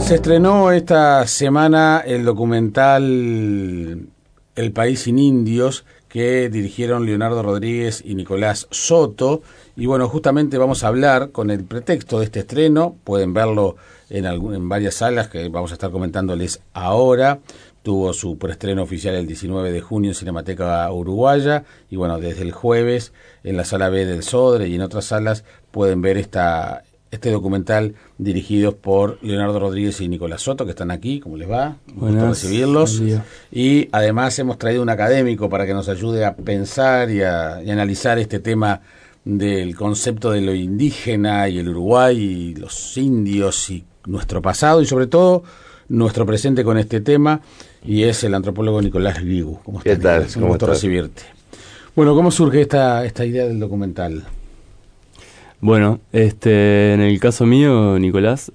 Se estrenó esta semana el documental El País sin Indios, que dirigieron Leonardo Rodríguez y Nicolás Soto. Y bueno, justamente vamos a hablar con el pretexto de este estreno. Pueden verlo en varias salas que vamos a estar comentándoles ahora. Tuvo su preestreno oficial el 19 de junio en Cinemateca Uruguaya. Y bueno, desde el jueves en la sala B del Sodre y en otras salas pueden ver este documental dirigido por Leonardo Rodríguez y Nicolás Soto, que están aquí. ¿Cómo les va? Un gusto recibirlos. Y además hemos traído un académico para que nos ayude a pensar y analizar este tema del concepto de lo indígena y el Uruguay y los indios y nuestro pasado y sobre todo nuestro presente con este tema, y es el antropólogo Nicolás Guigu. ¿Cómo estás? ¿Qué tal? Un gusto recibirte. Bueno, ¿cómo surge esta idea del documental? Bueno, en el caso mío, Nicolás,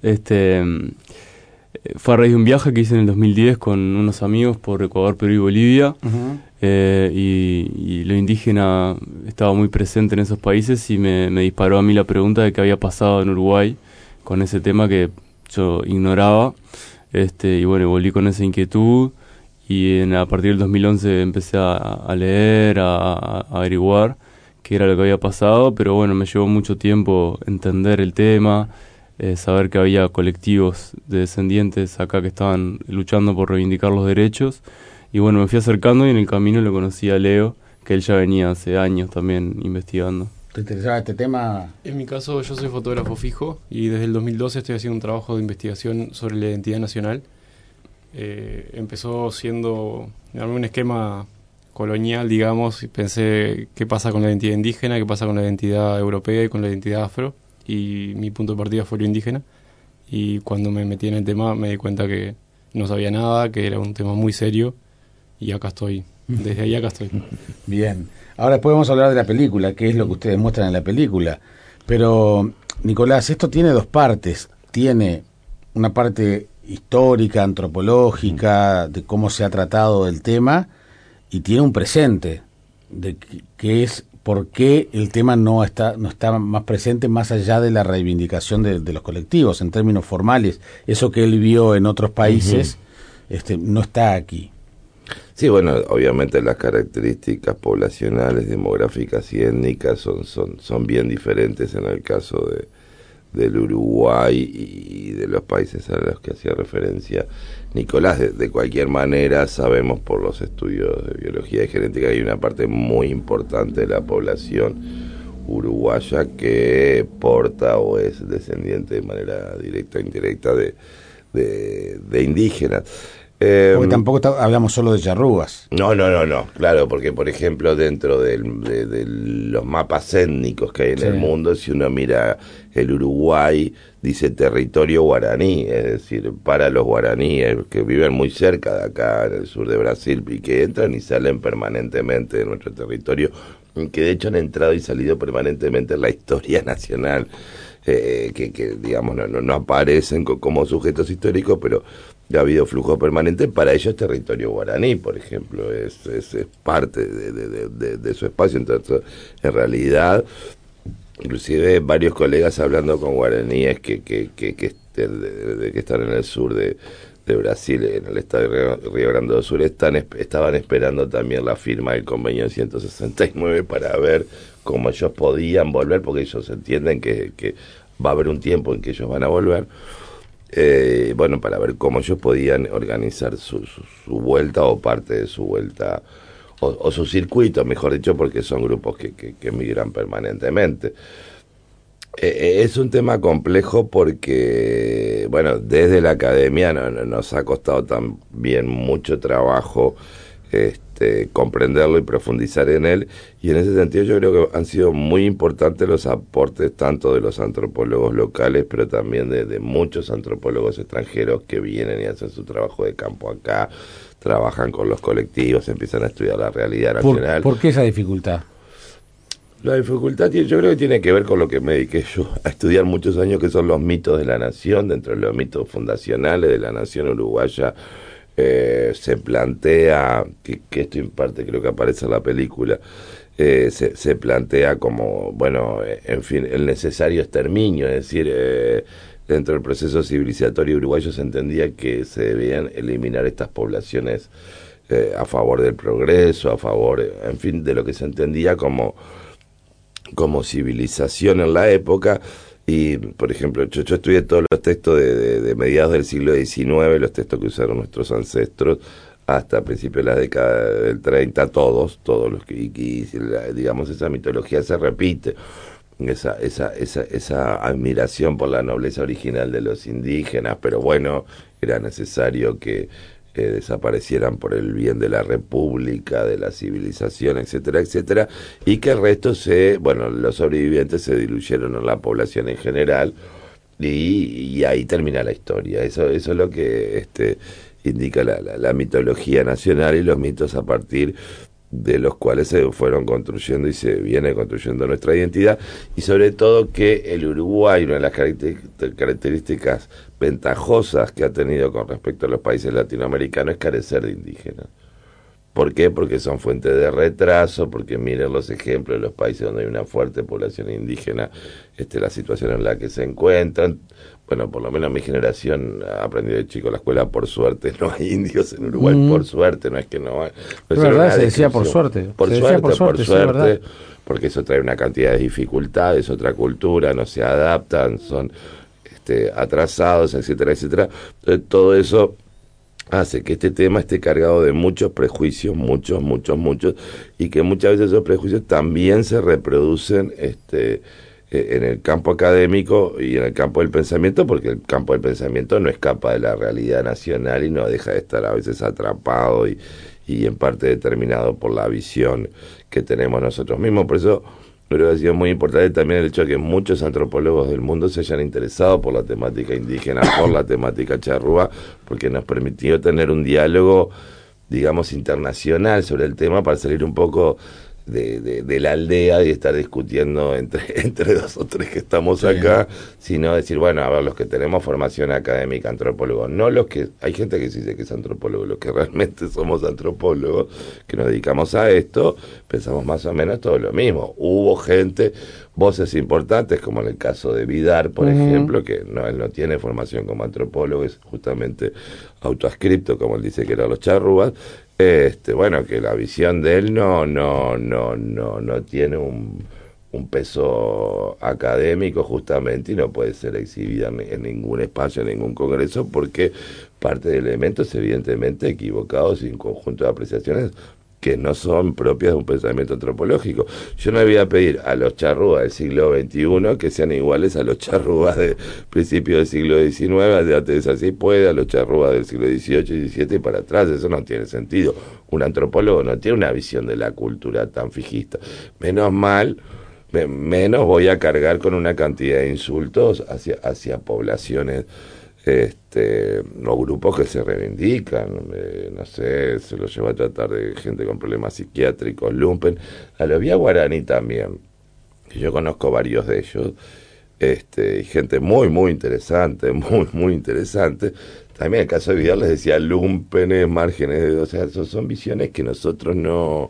fue a raíz de un viaje que hice en el 2010 con unos amigos por Ecuador, Perú y Bolivia. Uh-huh. Y lo indígena estaba muy presente en esos países y me disparó a mí la pregunta de qué había pasado en Uruguay con ese tema que yo ignoraba. Y bueno, volví con esa inquietud y a partir del 2011 empecé a leer, a averiguar qué era lo que había pasado, pero bueno, me llevó mucho tiempo entender el tema, saber que había colectivos de descendientes acá que estaban luchando por reivindicar los derechos, y bueno, me fui acercando y en el camino lo conocí a Leo, que él ya venía hace años también investigando. ¿Te interesaba este tema? En mi caso, yo soy fotógrafo fijo y desde el 2012 estoy haciendo un trabajo de investigación sobre la identidad nacional. Empezó siendo un esquema colonial, digamos, y pensé qué pasa con la identidad indígena, qué pasa con la identidad europea y con la identidad afro, y mi punto de partida fue lo indígena, y cuando me metí en el tema me di cuenta que no sabía nada, que era un tema muy serio, y acá estoy, desde ahí acá estoy. Bien, ahora después vamos a hablar de la película, qué es lo que ustedes muestran en la película, pero Nicolás, esto tiene dos partes, tiene una parte histórica, antropológica, de cómo se ha tratado el tema, y tiene un presente, de que es por qué el tema no está más presente más allá de la reivindicación de los colectivos, en términos formales. Eso que él vio en otros países no está aquí. Sí, bueno, obviamente las características poblacionales, demográficas y étnicas son bien diferentes en el caso del Uruguay y de los países a los que hacía referencia Nicolás. De cualquier manera, sabemos por los estudios de biología y genética que hay una parte muy importante de la población uruguaya que porta o es descendiente de manera directa o indirecta de indígenas. Porque tampoco hablamos solo de charrúas. No, claro, porque por ejemplo dentro de los mapas étnicos que hay en el mundo, si uno mira el Uruguay, dice territorio guaraní, es decir, para los guaraníes que viven muy cerca de acá en el sur de Brasil y que entran y salen permanentemente de nuestro territorio, que de hecho han entrado y salido permanentemente en la historia nacional, que digamos no aparecen como sujetos históricos, pero ha habido flujo permanente. Para ellos territorio guaraní, por ejemplo, es parte de su espacio. Entonces, en realidad, inclusive varios colegas hablando con guaraníes que están en el sur de Brasil, en el estado de Río Grande do Sul, estaban esperando también la firma del convenio 169 para ver cómo ellos podían volver, porque ellos entienden que va a haber un tiempo en que ellos van a volver. Para ver cómo ellos podían organizar su vuelta o parte de su vuelta, o su circuito, mejor dicho, porque son grupos que migran permanentemente. Es un tema complejo porque, bueno, desde la academia nos ha costado también mucho trabajo comprenderlo y profundizar en él, y en ese sentido yo creo que han sido muy importantes los aportes tanto de los antropólogos locales, pero también de muchos antropólogos extranjeros que vienen y hacen su trabajo de campo acá, trabajan con los colectivos, empiezan a estudiar la realidad nacional. ¿Por qué esa dificultad? La dificultad yo creo que tiene que ver con lo que me dediqué yo a estudiar muchos años, que son los mitos de la nación. Dentro de los mitos fundacionales de la nación uruguaya se plantea, que esto en parte creo que aparece en la película, se plantea como, bueno, en fin, el necesario exterminio, es decir, dentro del proceso civilizatorio uruguayo se entendía que se debían eliminar estas poblaciones a favor del progreso, a favor, en fin, de lo que se entendía como civilización en la época. Y, por ejemplo, yo estudié todos los textos de mediados del siglo XIX, los textos que usaron nuestros ancestros, hasta principios de la década del 30, todos los que, digamos, esa mitología se repite. Esa admiración por la nobleza original de los indígenas, pero bueno, era necesario que desaparecieran por el bien de la república, de la civilización, etcétera, etcétera, y que el resto los sobrevivientes se diluyeron en la población en general, y ahí termina la historia. Eso es lo que indica la mitología nacional y los mitos a partir de los cuales se fueron construyendo y se viene construyendo nuestra identidad, y sobre todo que el Uruguay, una de las características ventajosas que ha tenido con respecto a los países latinoamericanos es carecer de indígenas. ¿Por qué? Porque son fuentes de retraso, porque miren los ejemplos de los países donde hay una fuerte población indígena, la situación en la que se encuentran. Bueno, por lo menos mi generación ha aprendido de chico en la escuela, por suerte no hay indios en Uruguay, por suerte, no es que no hay. Es verdad, se decía por suerte. Por suerte, porque eso trae una cantidad de dificultades, otra cultura, no se adaptan, son atrasados, etcétera, etcétera. Entonces, todo eso hace que este tema esté cargado de muchos prejuicios, muchos, y que muchas veces esos prejuicios también se reproducen en el campo académico y en el campo del pensamiento, porque el campo del pensamiento no escapa de la realidad nacional y no deja de estar a veces atrapado y en parte determinado por la visión que tenemos nosotros mismos. Por eso creo que ha sido muy importante también el hecho de que muchos antropólogos del mundo se hayan interesado por la temática indígena, por la temática charrúa, porque nos permitió tener un diálogo, digamos, internacional sobre el tema, para salir un poco de la aldea y estar discutiendo entre dos o tres que estamos acá, sino decir, bueno, a ver, los que tenemos formación académica, antropólogos, no los que, hay gente que sí dice que es antropólogo, los que realmente somos antropólogos, que nos dedicamos a esto, pensamos más o menos todo lo mismo. Hubo gente, voces importantes, como en el caso de Vidar, por ejemplo, que él no tiene formación como antropólogo, es justamente autoascripto, como él dice que eran los charrúas. Bueno, que la visión de él no tiene un peso académico justamente, y no puede ser exhibida en ningún espacio, en ningún congreso, porque parte de elementos evidentemente equivocados y un conjunto de apreciaciones que no son propias de un pensamiento antropológico. Yo no voy a pedir a los charrúas del siglo XXI que sean iguales a los charrúas de principios del siglo XIX, de antes así puede, a los charrúas del siglo XVIII y XVII y para atrás. Eso no tiene sentido. Un antropólogo no tiene una visión de la cultura tan fijista. Menos voy a cargar con una cantidad de insultos hacia poblaciones o grupos que se reivindican, no sé, se los lleva a tratar de gente con problemas psiquiátricos, lumpen, a los vía guaraní también, que yo conozco varios de ellos, y gente muy interesante, muy interesante. También en el caso de Vidal les decía lumpenes, márgenes, o sea, son visiones que nosotros no,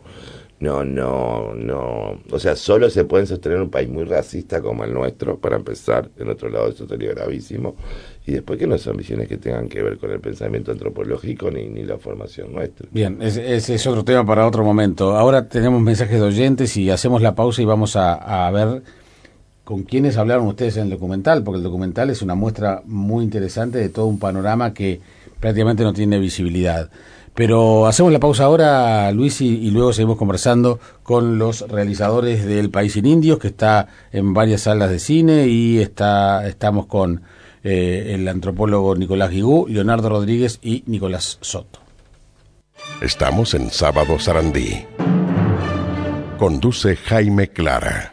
o sea, solo se pueden sostener en un país muy racista como el nuestro, para empezar. En otro lado eso sería gravísimo, y después que no son visiones que tengan que ver con el pensamiento antropológico ni la formación nuestra. Bien, ese es otro tema para otro momento. Ahora tenemos mensajes de oyentes y hacemos la pausa y vamos a ver con quiénes hablaron ustedes en el documental, porque el documental es una muestra muy interesante de todo un panorama que prácticamente no tiene visibilidad. Pero hacemos la pausa ahora, Luis, y luego seguimos conversando con los realizadores del País Sin Indios, que está en varias salas de cine, y estamos con el antropólogo Nicolás Guigú, Leonardo Rodríguez y Nicolás Soto. Estamos en Sábado Sarandí. Conduce Jaime Clara.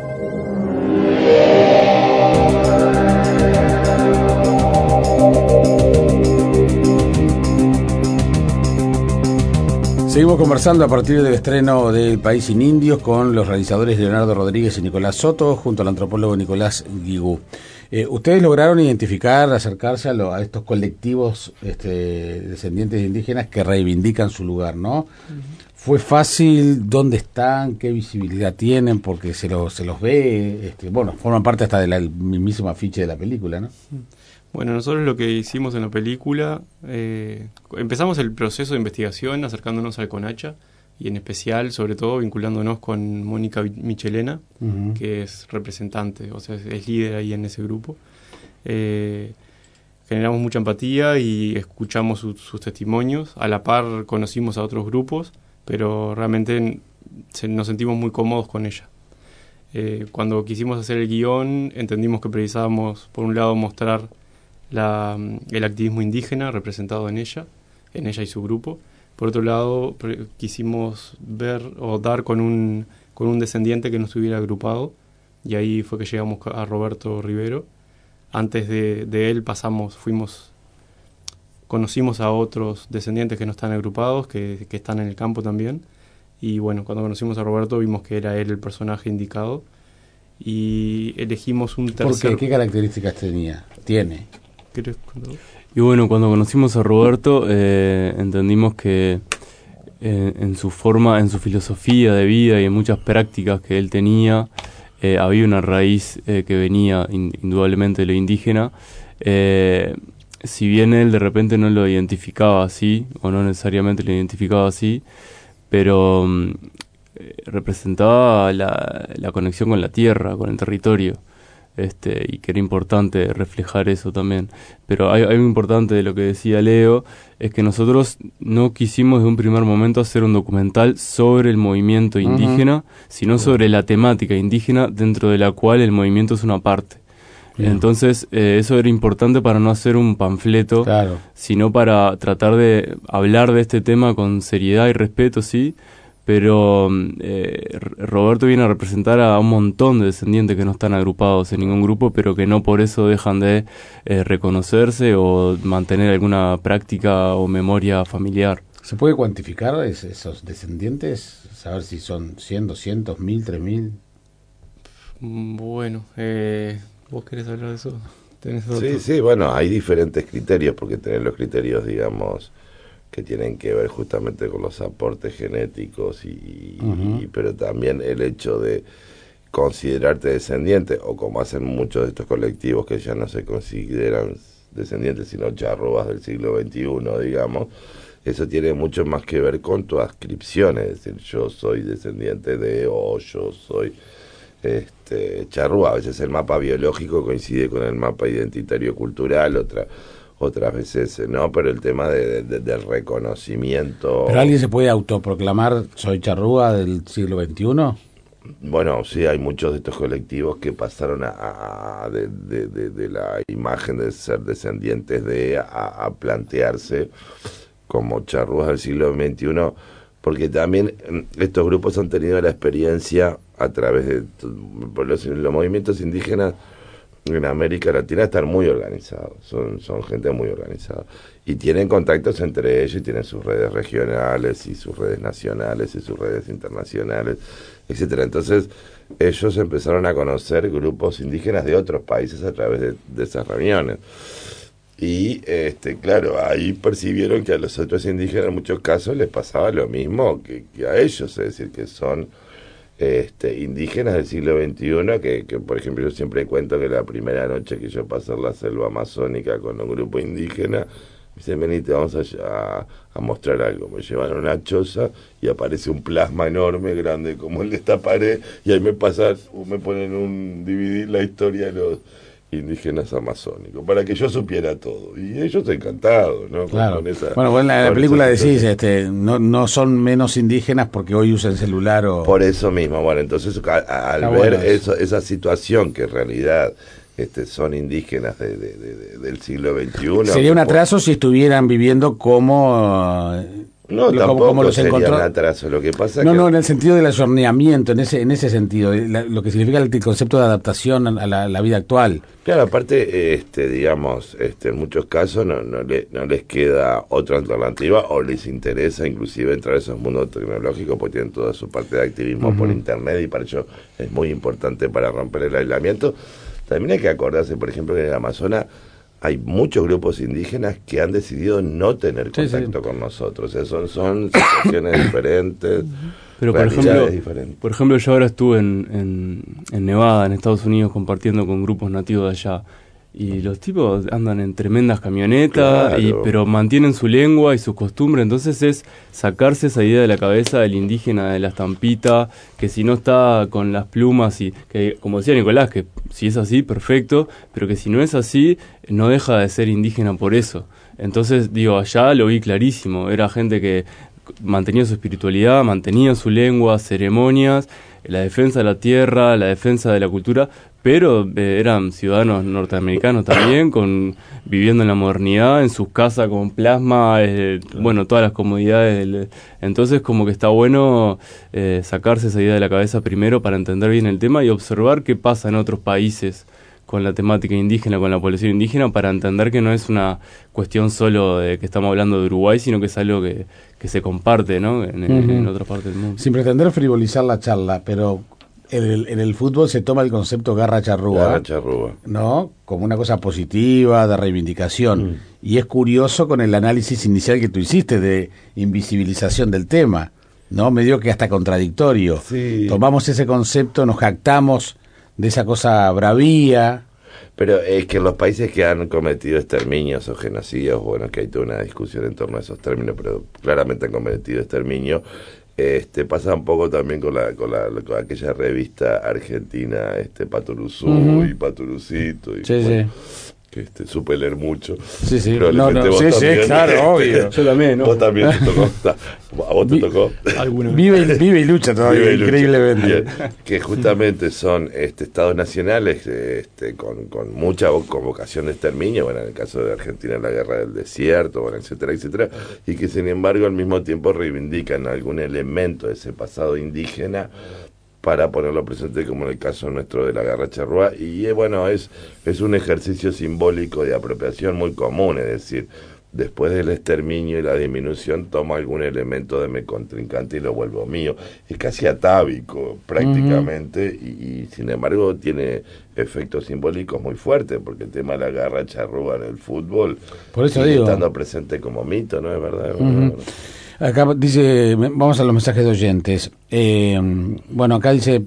Seguimos conversando a partir del estreno del País Sin Indios con los realizadores Leonardo Rodríguez y Nicolás Soto, junto al antropólogo Nicolás Guigú. ¿Ustedes lograron identificar, acercarse a estos colectivos descendientes de indígenas que reivindican su lugar, no? ¿Fue fácil? ¿Dónde están? ¿Qué visibilidad tienen? Porque se los ve, bueno, forman parte hasta del mismísimo afiche de la película, ¿no? Bueno, nosotros lo que hicimos en la película, empezamos el proceso de investigación acercándonos al CONACHA y en especial, sobre todo, vinculándonos con Mónica Michelena, que es representante, o sea, es líder ahí en ese grupo. Generamos mucha empatía y escuchamos sus testimonios. A la par conocimos a otros grupos, pero realmente nos sentimos muy cómodos con ella. Cuando quisimos hacer el guión, entendimos que precisábamos, por un lado, mostrar el activismo indígena representado en ella y su grupo. Por otro lado, quisimos ver o dar con un descendiente que no estuviera agrupado, y ahí fue que llegamos a Roberto Rivero. Antes de él conocimos a otros descendientes que no están agrupados, que están en el campo también, y bueno, cuando conocimos a Roberto vimos que era él el personaje indicado, y elegimos un tercer... ¿Por qué? ¿Qué características tiene? ¿Querés contar? Y bueno, cuando conocimos a Roberto, entendimos que en su forma, en su filosofía de vida y en muchas prácticas que él tenía, había una raíz que venía indudablemente de lo indígena. Si bien él de repente no lo identificaba así, o no necesariamente lo identificaba así, pero representaba la conexión con la tierra, con el territorio. Y que era importante reflejar eso también. Pero hay algo importante de lo que decía Leo, es que nosotros no quisimos de un primer momento hacer un documental sobre el movimiento indígena, sino sobre la temática indígena dentro de la cual el movimiento es una parte. Entonces, eso era importante para no hacer un panfleto, sino para tratar de hablar de este tema con seriedad y respeto, sí, pero Roberto viene a representar a un montón de descendientes que no están agrupados en ningún grupo, pero que no por eso dejan de reconocerse o mantener alguna práctica o memoria familiar. ¿Se puede cuantificar esos descendientes? ¿Saber si son 100, 200, 1000, 3000? Bueno, ¿vos querés hablar de eso? Sí, bueno, hay diferentes criterios, porque tenés los criterios, digamos, que tienen que ver justamente con los aportes genéticos pero también el hecho de considerarte descendiente, o como hacen muchos de estos colectivos que ya no se consideran descendientes sino charrúas del siglo XXI, digamos, eso tiene mucho más que ver con tu adscripción, es decir, yo soy descendiente de, o yo soy charrúa. A veces el mapa biológico coincide con el mapa identitario cultural, otras veces no, pero el tema del reconocimiento... ¿Pero alguien se puede autoproclamar soy charrúa del siglo XXI? Bueno, sí, hay muchos de estos colectivos que pasaron de la imagen de ser descendientes a plantearse como charrúas del siglo XXI, porque también estos grupos han tenido la experiencia a través de los movimientos indígenas en América Latina. Están muy organizados, son gente muy organizada y tienen contactos entre ellos, y tienen sus redes regionales y sus redes nacionales y sus redes internacionales, etcétera. Entonces ellos empezaron a conocer grupos indígenas de otros países a través de esas reuniones, y claro, ahí percibieron que a los otros indígenas en muchos casos les pasaba lo mismo que a ellos, es decir, que son indígenas del siglo XXI, que por ejemplo yo siempre cuento que la primera noche que yo pasé en la selva amazónica con un grupo indígena, me dicen, venite, vamos a mostrar algo. Me llevan a una choza y aparece un plasma enorme, grande como el de esta pared, y ahí me ponen un DVD, la historia de los indígenas amazónicos, para que yo supiera todo, y ellos encantados, ¿no? Claro. Con esa, bueno, en la película decís, situación. no son menos indígenas porque hoy usan celular o... Por eso mismo, bueno, entonces al ver esa situación que en realidad son indígenas del siglo XXI... Sería un atraso si estuvieran viviendo como... No, tampoco como los sería encontró... un atraso. Lo que pasa no, que... en el sentido del ayornamiento, en ese sentido, lo que significa el concepto de adaptación a la vida actual. Claro, aparte, digamos, en muchos casos no les queda otra alternativa, o les interesa inclusive entrar a esos mundos tecnológicos, porque tienen toda su parte de activismo por internet, y para ello es muy importante para romper el aislamiento. También hay que acordarse, por ejemplo, que en el Amazonas hay muchos grupos indígenas que han decidido no tener contacto con nosotros. O sea, son situaciones diferentes, pero por ejemplo, yo ahora estuve en Nevada, en Estados Unidos, compartiendo con grupos nativos de allá. Y los tipos andan en tremendas camionetas, claro, pero mantienen su lengua y sus costumbres. Entonces es sacarse esa idea de la cabeza del indígena, de la estampita, que si no está con las plumas, y que como decía Nicolás, que si es así, perfecto, pero que si no es así, no deja de ser indígena por eso. Entonces, digo, allá lo vi clarísimo. Era gente que mantenía su espiritualidad, mantenía su lengua, ceremonias, la defensa de la tierra, la defensa de la cultura, pero eran ciudadanos norteamericanos también, viviendo en la modernidad, en sus casas con plasma, bueno, todas las comodidades. Entonces, como que está bueno sacarse esa idea de la cabeza primero para entender bien el tema y observar qué pasa en otros países con la temática indígena, con la población indígena, para entender que no es una cuestión solo de que estamos hablando de Uruguay, sino que es algo que se comparte, ¿no? En otra parte del mundo. Sin pretender frivolizar la charla, pero en el fútbol se toma el concepto garra charrúa, ¿no? Como una cosa positiva, de reivindicación. Y es curioso con el análisis inicial que tú hiciste de invisibilización del tema, ¿no? Medio que hasta contradictorio. Sí. Tomamos ese concepto, nos jactamos de esa cosa bravía. Pero es que en los países que han cometido exterminios o genocidios, bueno, que hay toda una discusión en torno a esos términos, pero claramente han cometido exterminio, pasa un poco también con aquella revista argentina, Paturuzú y Paturucito, y bueno, que supe leer mucho. Sí, sí. Probablemente vos también, claro, obvio. Yo también, ¿no? Vos también te tocó. ¿A vos te tocó? Vive y lucha todavía, increíblemente. Bien. Que justamente son estados nacionales con mucha vocación de exterminio, bueno, en el caso de Argentina la guerra del desierto, bueno, etcétera, etcétera, y que sin embargo al mismo tiempo reivindican algún elemento de ese pasado indígena para ponerlo presente, como en el caso nuestro de la garra charrúa, y bueno, es un ejercicio simbólico de apropiación muy común, es decir, después del exterminio y la disminución tomo algún elemento de mi contrincante y lo vuelvo mío. Es casi atávico prácticamente, y sin embargo tiene efectos simbólicos muy fuertes, porque el tema de la garra charrúa en el fútbol por eso sigue digo, estando presente como mito, ¿no? Es verdad. Acá dice, vamos a los mensajes de oyentes. Bueno, acá dice,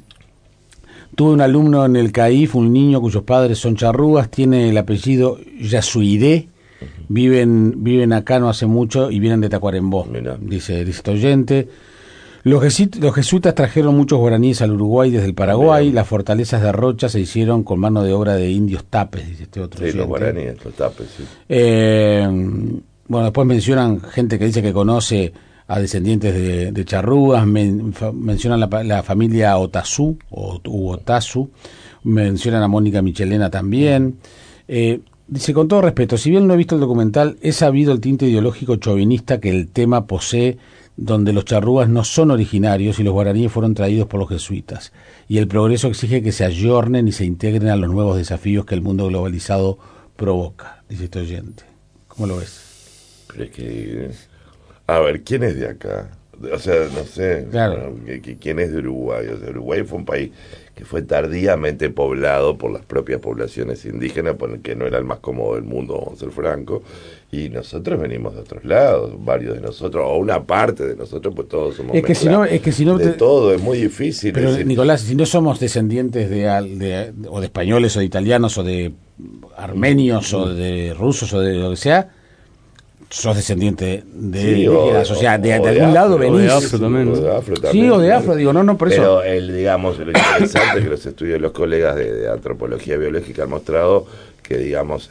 tuve un alumno en el CAIF, un niño cuyos padres son charrúas, tiene el apellido Yasuiré, viven acá no hace mucho y vienen de Tacuarembó, dice este oyente. Los jesuitas trajeron muchos guaraníes al Uruguay desde el Paraguay. Bien. Las fortalezas de Rocha se hicieron con mano de obra de indios tapes, dice este otro oyente. Sí, los guaraníes, los tapes, sí. Bueno, después mencionan gente que dice que conoce a descendientes de charrúas, mencionan la familia Otazú, o Otazu, mencionan a Mónica Michelena también. Dice, con todo respeto, si bien no he visto el documental, he sabido el tinte ideológico chauvinista que el tema posee, donde los charrúas no son originarios y los guaraníes fueron traídos por los jesuitas. Y el progreso exige que se ayornen y se integren a los nuevos desafíos que el mundo globalizado provoca, dice este oyente. ¿Cómo lo ves? Pero es que, a ver, ¿quién es de acá? O sea, no sé, claro. ¿Quién es de Uruguay? O sea, Uruguay fue un país que fue tardíamente poblado por las propias poblaciones indígenas, porque no era el más cómodo del mundo, vamos a ser francos, y nosotros venimos de otros lados, varios de nosotros, o una parte de nosotros, pues todos somos es que si no de todo, es muy difícil. Pero Nicolás, si no somos descendientes o de españoles o de italianos o de armenios o de rusos o de lo que sea, sos descendiente de indígenas, o sea, de algún lado venís. De afro también. Sí, o de afro, digo, no, por eso. Pero digamos, lo interesante que los estudios de los colegas de antropología biológica han mostrado que, digamos,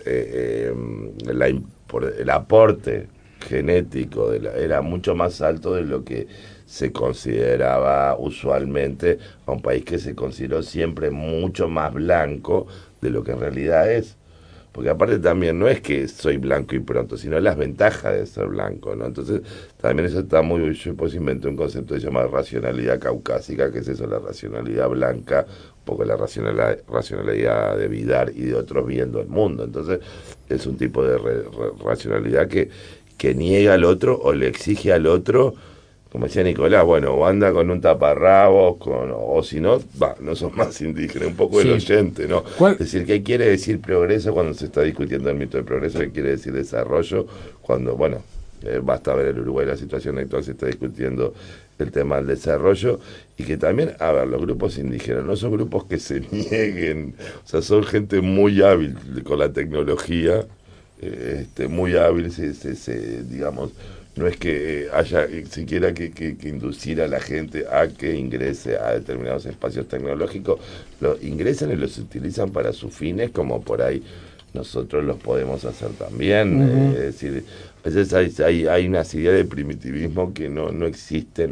el aporte genético era mucho más alto de lo que se consideraba usualmente a un país que se consideró siempre mucho más blanco de lo que en realidad es. Porque aparte también no es que soy blanco y pronto, sino las ventajas de ser blanco, ¿no? Entonces también eso está muy... Yo pues inventé un concepto que se llama racionalidad caucásica, que es eso, la racionalidad blanca, un poco la racionalidad de Vidar y de otros viendo el mundo. Entonces es un tipo de racionalidad que niega al otro o le exige al otro, como decía Nicolás, bueno, o anda con un taparrabos, o si no, no sos más indígena, un poco el oyente, ¿no? Es decir, ¿qué quiere decir progreso cuando se está discutiendo el mito del progreso? ¿Qué quiere decir desarrollo? Cuando, bueno, basta ver el Uruguay, la situación actual, se está discutiendo el tema del desarrollo, y que también, a ver, los grupos indígenas no son grupos que se nieguen, o sea, son gente muy hábil con la tecnología, muy hábil, digamos, no es que haya siquiera que inducir a la gente a que ingrese a determinados espacios tecnológicos, ingresan y los utilizan para sus fines, como por ahí nosotros los podemos hacer también. Es decir, a veces hay unas ideas de primitivismo que no existen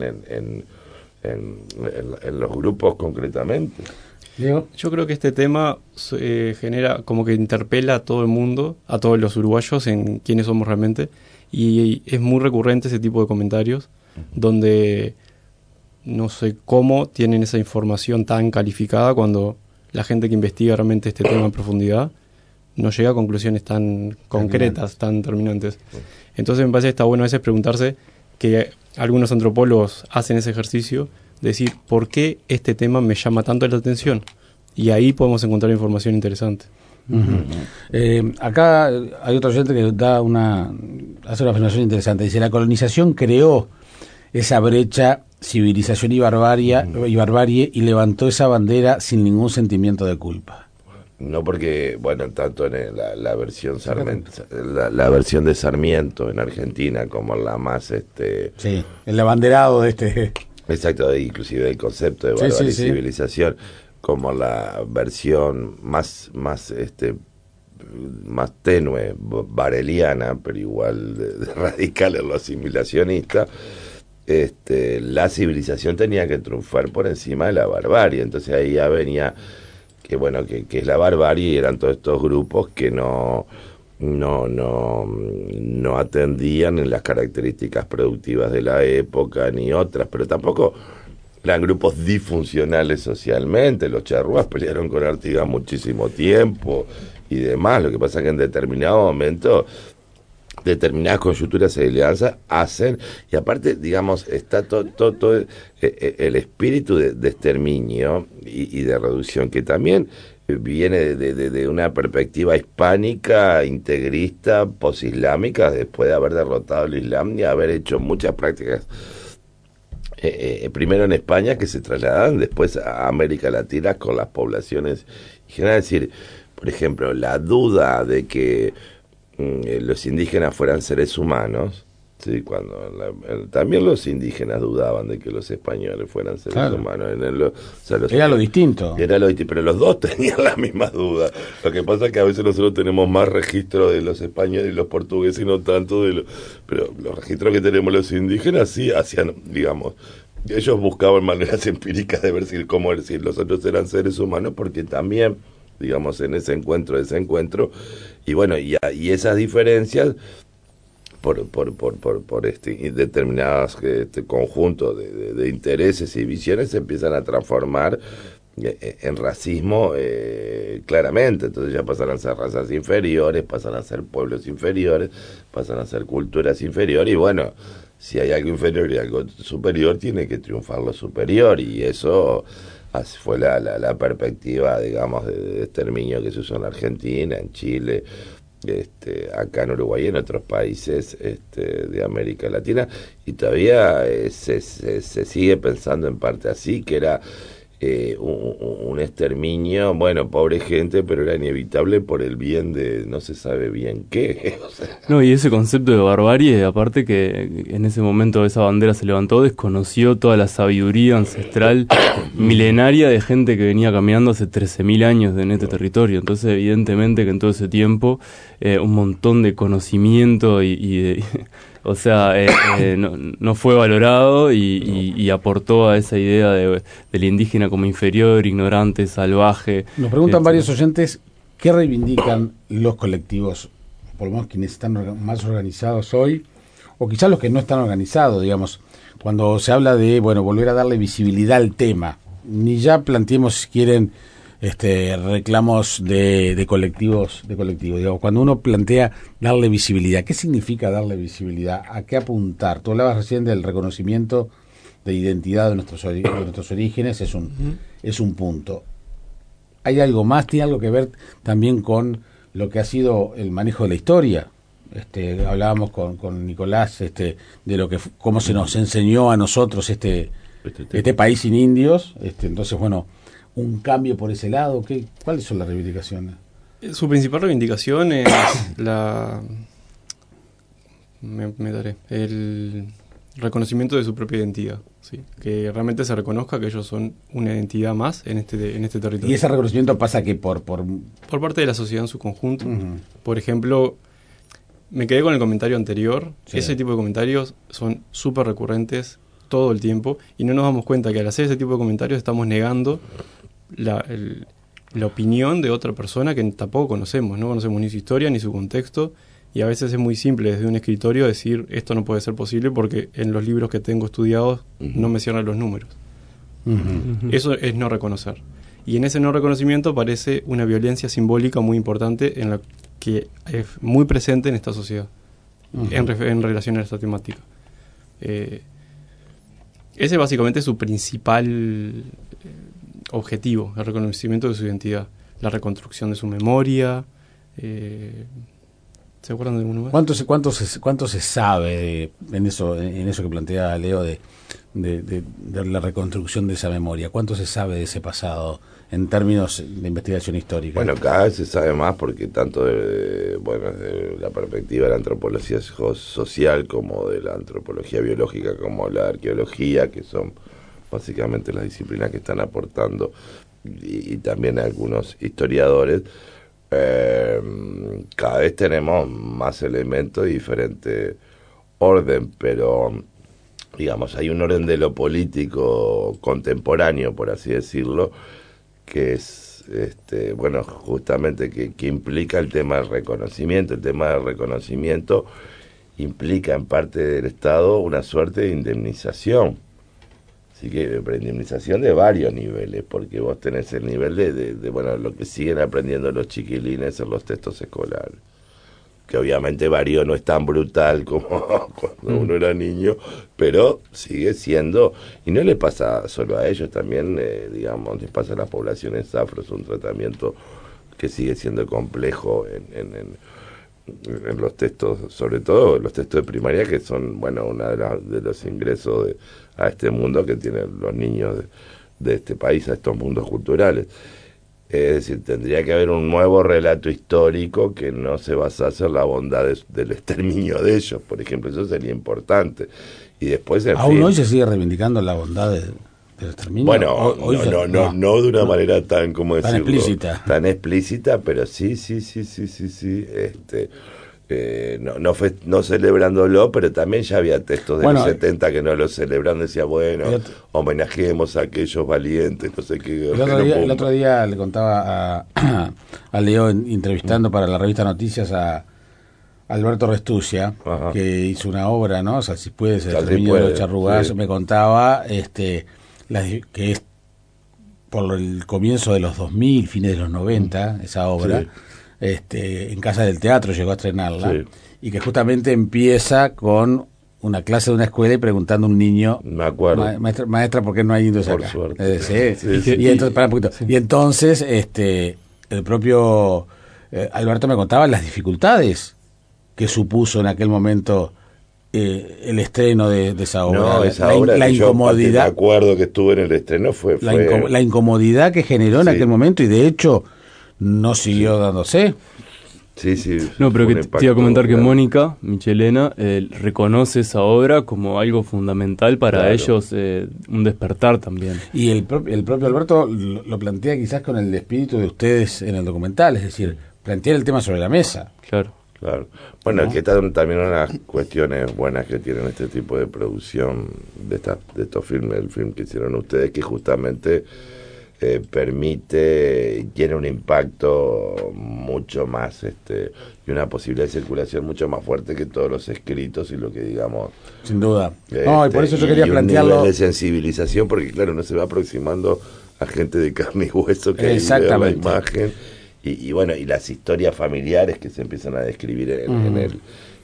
en los grupos concretamente. Diego, yo creo que este tema genera, como que interpela a todo el mundo, a todos los uruguayos, en quiénes somos realmente, y es muy recurrente ese tipo de comentarios, donde no sé cómo tienen esa información tan calificada cuando la gente que investiga realmente este tema en profundidad no llega a conclusiones tan concretas, tan terminantes. Entonces me parece que está bueno a veces preguntarse, que algunos antropólogos hacen ese ejercicio, decir, ¿por qué este tema me llama tanto la atención? Y ahí podemos encontrar información interesante. Acá hay otro oyente que hace una afirmación interesante. Dice, la colonización creó esa brecha, civilización y barbarie, y levantó esa bandera sin ningún sentimiento de culpa. No, porque, bueno, tanto en la versión la versión de Sarmiento en Argentina, como la más sí, el abanderado de este. Exacto, inclusive el concepto de barbarie y civilización, como la versión más tenue, bareliana, pero igual de radical en lo asimilacionista. La civilización tenía que triunfar por encima de la barbarie. Entonces ahí ya venía que bueno, que es la barbarie, y eran todos estos grupos que no atendían en las características productivas de la época ni otras, pero tampoco eran grupos disfuncionales socialmente. Los charrúas pelearon con Artigas muchísimo tiempo y demás. Lo que pasa es que en determinado momento determinadas coyunturas y alianzas hacen, y aparte, digamos, está todo el espíritu de exterminio y de reducción, que también viene de una perspectiva hispánica, integrista, posislámica, después de haber derrotado el Islam y haber hecho muchas prácticas, primero en España, que se trasladaban después a América Latina con las poblaciones indígenas. Es decir, por ejemplo, la duda de que los indígenas fueran seres humanos, ¿sí? Cuando también los indígenas dudaban de que los españoles fueran seres humanos. Era lo distinto. Pero los dos tenían las mismas dudas. Lo que pasa es que a veces nosotros tenemos más registro de los españoles y los portugueses y no tanto pero los registros que tenemos los indígenas sí hacían, digamos, ellos buscaban maneras empíricas de ver si los otros eran seres humanos, porque también, digamos, en ese encuentro, y bueno, y esas diferencias por determinados conjuntos de intereses y visiones se empiezan a transformar en racismo claramente. Entonces ya pasan a ser razas inferiores, pasan a ser pueblos inferiores, pasan a ser culturas inferiores, y bueno, si hay algo inferior y algo superior, tiene que triunfar lo superior, y eso así fue la perspectiva, digamos, de exterminio que se usó en Argentina, en Chile, acá en Uruguay y en otros países de América Latina, y todavía se sigue pensando en parte así, que era un exterminio, bueno, pobre gente, pero era inevitable por el bien de no se sabe bien qué. O sea. No, y ese concepto de barbarie, aparte que en ese momento esa bandera se levantó, desconoció toda la sabiduría ancestral milenaria de gente que venía caminando hace 13.000 años en este territorio. Entonces, evidentemente que en todo ese tiempo un montón de conocimiento o sea, no fue valorado y aportó a esa idea del indígena como inferior, ignorante, salvaje. Nos preguntan varios oyentes qué reivindican los colectivos, por lo menos quienes están más organizados hoy, o quizás los que no están organizados, digamos, cuando se habla de, bueno, volver a darle visibilidad al tema. Ni ya planteemos si quieren reclamos de colectivos, digamos, cuando uno plantea darle visibilidad, ¿qué significa darle visibilidad? ¿A qué apuntar? Tú hablabas recién del reconocimiento de identidad de nuestros orígenes, es un punto. ¿Hay algo más? ¿Tiene algo que ver también con lo que ha sido el manejo de la historia? Hablábamos con Nicolás de lo que cómo se nos enseñó a nosotros este país sin indios. Entonces, bueno, un cambio por ese lado. ¿Cuáles son las reivindicaciones? Su principal reivindicación es el reconocimiento de su propia identidad, ¿sí? Que realmente se reconozca que ellos son una identidad más en este territorio. ¿Y ese reconocimiento pasa que por parte de la sociedad en su conjunto? Uh-huh. Por ejemplo, me quedé con el comentario anterior. Sí. Ese tipo de comentarios son súper recurrentes todo el tiempo y no nos damos cuenta que al hacer ese tipo de comentarios estamos negando la opinión de otra persona que tampoco conocemos. No conocemos ni su historia ni su contexto. Y a veces es muy simple desde un escritorio decir esto no puede ser posible porque en los libros que tengo estudiados no me cierran los números. Eso es no reconocer. Y en ese no reconocimiento aparece una violencia simbólica muy importante en la que es muy presente en esta sociedad en relación a esta temática. Ese básicamente es su principal objetivo, el reconocimiento de su identidad, la reconstrucción de su memoria. ¿Se acuerdan de alguno más? ¿Cuánto se sabe en eso que plantea Leo de la reconstrucción de esa memoria? ¿Cuánto se sabe de ese pasado en términos de investigación histórica? Bueno, cada vez se sabe más porque tanto desde la perspectiva de la antropología social como de la antropología biológica como la arqueología, que son básicamente las disciplinas que están aportando, y también algunos historiadores, cada vez tenemos más elementos de diferente orden, pero digamos hay un orden de lo político contemporáneo, por así decirlo, que es justamente que implica el tema del reconocimiento. El tema del reconocimiento implica en parte del Estado una suerte de indemnización. Así que indemnización de varios niveles, porque vos tenés el nivel de lo que siguen aprendiendo los chiquilines en los textos escolares, que obviamente varió, no es tan brutal como cuando uno era niño, pero sigue siendo, y no le pasa solo a ellos, también les pasa a las poblaciones afro, es un tratamiento que sigue siendo complejo en los textos, sobre todo los textos de primaria, que son uno de los ingresos a este mundo que tienen los niños de este país, a estos mundos culturales. Es decir, tendría que haber un nuevo relato histórico que no se basase en la bondad del exterminio de ellos, por ejemplo. Eso sería importante. Y después, ¿aún hoy se sigue reivindicando la bondad del exterminio? Bueno, no de una manera tan, ¿cómo decirlo? Tan explícita, pero sí. No celebrándolo, pero también ya había textos de los 70 que no lo celebran, decía, homenajemos a aquellos valientes, no sé qué. El otro día le contaba a Leo, entrevistando para la revista Noticias a Alberto Restuccia, que hizo una obra, ¿no? O sea, si puede, el exterminio de los charrugazos, sí. Me contaba que es por el comienzo de los 2000, fines de los 90, esa obra. Sí. En Casa del Teatro llegó a estrenarla, sí. Y que justamente empieza con una clase de una escuela y preguntando a un niño, me acuerdo, maestra, ¿por qué no hay indios acá? Suerte. Sí. Y entonces, para un poquito. Sí. Y entonces el propio Alberto me contaba las dificultades que supuso en aquel momento el estreno de esa obra. No, esa obra la incomodidad. Me acuerdo que estuve en el estreno, fue la incomodidad que generó en aquel momento, y de hecho no siguió dándose. Sí. No, pero que te iba a comentar que Mónica Michelena reconoce esa obra como algo fundamental para ellos, un despertar también. Y el propio Alberto lo plantea quizás con el espíritu de ustedes en el documental, es decir, plantear el tema sobre la mesa. Claro. Bueno, que también una de las cuestiones buenas que tienen este tipo de producción de estos filmes, el film que hicieron ustedes, que justamente permite y tiene un impacto mucho más y una posibilidad de circulación mucho más fuerte que todos los escritos y lo que digamos. Sin duda. Y por eso yo quería plantearlo. Un nivel de sensibilización, porque claro, uno se va aproximando a gente de carne y hueso que Exactamente. la imagen y bueno, y las historias familiares que se empiezan a describir en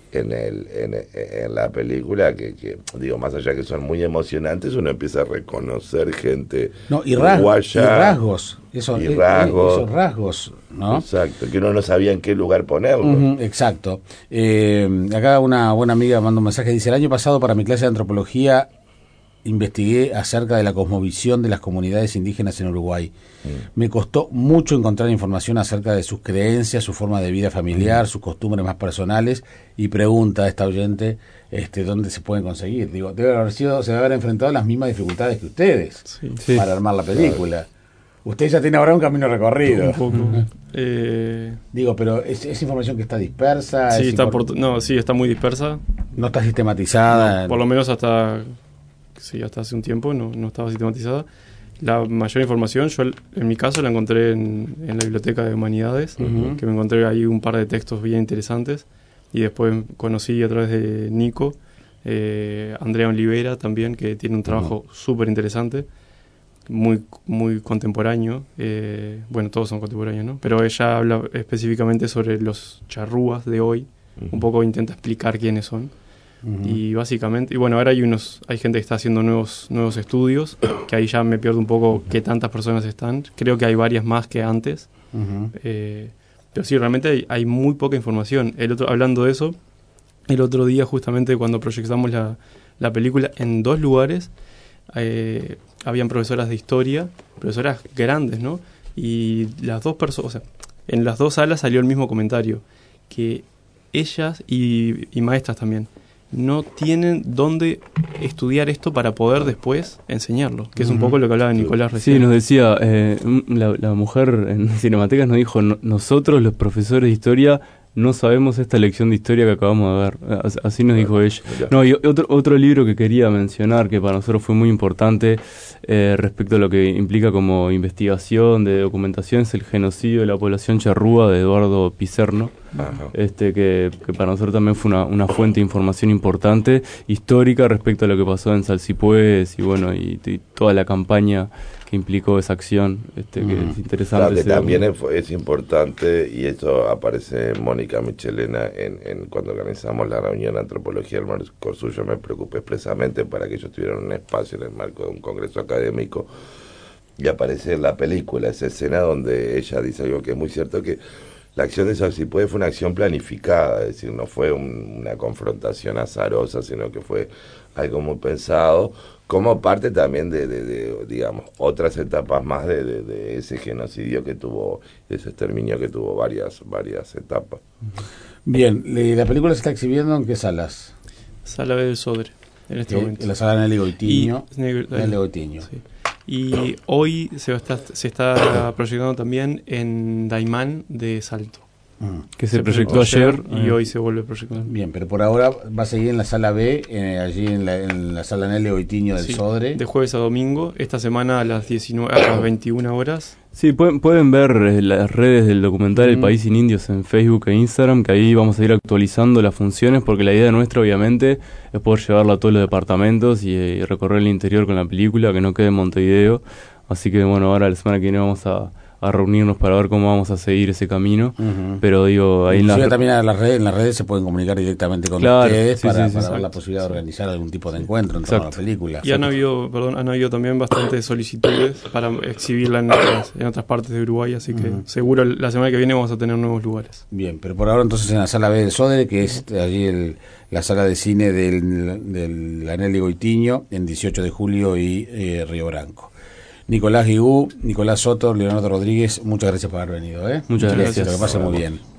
la película, que digo, más allá que son muy emocionantes, uno empieza a reconocer gente uruguaya, rasgos, esos rasgos, ¿no? Exacto, que uno no sabía en qué lugar ponerlo. Exacto. Acá una buena amiga manda un mensaje, dice: el año pasado para mi clase de antropología investigué acerca de la cosmovisión de las comunidades indígenas en Uruguay. Me costó mucho encontrar información acerca de sus creencias, su forma de vida familiar, sus costumbres más personales, y pregunta a esta oyente dónde se pueden conseguir. Digo, se debe haber enfrentado a las mismas dificultades que ustedes para armar la película. Claro. Usted ya tiene ahora un camino recorrido. Un poco. Digo, pero es información que está dispersa. Sí, está muy dispersa. No está sistematizada. No, por lo menos hasta hace un tiempo no estaba sistematizada. La mayor información, yo en mi caso la encontré en la Biblioteca de Humanidades, que me encontré ahí un par de textos bien interesantes, y después conocí a través de Nico, Andrea Olivera también, que tiene un trabajo súper interesante, muy, muy contemporáneo, bueno, todos son contemporáneos, ¿no? Pero ella habla específicamente sobre los charrúas de hoy, un poco intenta explicar quiénes son. Y básicamente, y bueno, ahora hay gente que está haciendo nuevos estudios, que ahí ya me pierdo un poco qué tantas personas están. Creo que hay varias más que antes, pero sí, realmente hay muy poca información. Hablando de eso, el otro día justamente cuando proyectamos la película, en 2 lugares habían profesoras de historia, profesoras grandes, ¿no? Y las 2 personas, o sea, en las 2 salas salió el mismo comentario, que ellas y maestras también no tienen dónde estudiar esto para poder después enseñarlo, que es un poco lo que hablaba Nicolás recién. Sí, nos decía, la mujer en Cinematecas nos dijo, nosotros los profesores de historia no sabemos esta lección de historia que acabamos de ver. Así nos dijo ella. No, y otro libro que quería mencionar, que para nosotros fue muy importante respecto a lo que implica como investigación de documentación, es El genocidio de la población charrúa, de Eduardo Picerno. Que para nosotros también fue una fuente de información importante, histórica, respecto a lo que pasó en Salsipuedes y bueno, y toda la campaña que implicó esa acción, que es interesante. Claro, que también es importante, y esto aparece en Mónica Michelena en cuando organizamos la reunión de antropología del Mercosur. Yo me preocupé expresamente para que ellos tuvieran un espacio en el marco de un congreso académico, y aparece en la película esa escena donde ella dice algo que es muy cierto, que la acción de Salsipuedes fue una acción planificada, es decir, no fue una confrontación azarosa, sino que fue algo muy pensado, como parte también de digamos, otras etapas más de ese genocidio que tuvo, ese exterminio que tuvo varias etapas. Bien, ¿la película se está exhibiendo en qué salas? Sala B del Sodre, en este momento. En la sala Nelly Goitiño. Nelly Goitiño. Sí. Y hoy se está proyectando también en Daimán de Salto. Que se proyectó ayer y hoy se vuelve a proyectar. Bien, pero por ahora va a seguir en la sala B, allí en la sala Nelly Goitiño del Sodre. De jueves a domingo, esta semana a las 21 horas. Sí, pueden ver las redes del documental El País Sin Indios en Facebook e Instagram, que ahí vamos a ir actualizando las funciones, porque la idea nuestra obviamente es poder llevarla a todos los departamentos y recorrer el interior con la película, que no quede en Montevideo. Así que bueno, ahora la semana que viene vamos a reunirnos para ver cómo vamos a seguir ese camino, pero digo, ahí también en las redes se pueden comunicar directamente con ustedes para ver la posibilidad de organizar algún tipo de encuentro en torno a la película. Y han habido también bastantes solicitudes para exhibirla en otras partes de Uruguay, así que seguro la semana que viene vamos a tener nuevos lugares. Bien, pero por ahora entonces en la sala B del Sodre, que es allí la sala de cine del Nelly Goitiño, en 18 de julio y Río Branco. Nicolás Guigú, Nicolás Soto, Leonardo Rodríguez, muchas gracias por haber venido. Muchas gracias. Que pase muy bien.